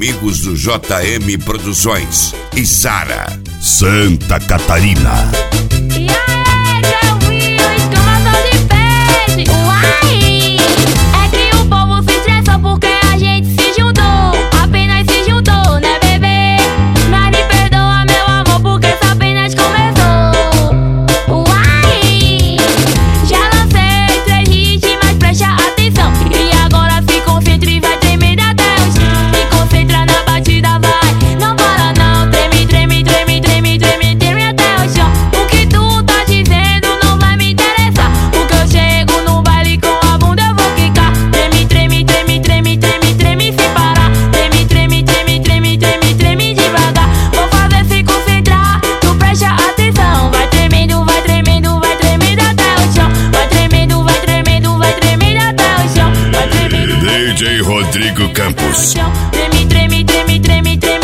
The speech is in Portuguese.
amigos do JM Produções e Sara, Santa Catarina. E aí, Will, escamação de peixe. Uai! É que o povo se estressa porque a gente se juntou. Apenas se juntou, né, bebê? Mas me perdoa, meu amor, porque só apenas começou. Uai! Já lancei 3 hits, mas presta atenção. E agora se concentra e vai tremer até o chão. Se concentra na batida, vai. Não para não, treme, treme, treme, treme, treme, treme até o chão. O que tu tá dizendo não vai me interessar. Porque eu chego no baile com a bunda eu vou quicar. Treme, treme, treme, treme, treme, treme sem parar. Treme, treme, treme, treme, treme, treme devagar. Vou fazer se concentrar, tu presta atenção. Vai tremendo, vai tremendo, vai tremendo até o chão. Vai tremendo, vai tremendo, vai tremendo até o chão. Vai tremendo, DJ Rodrigo Campos. treme, treme, treme, treme, treme.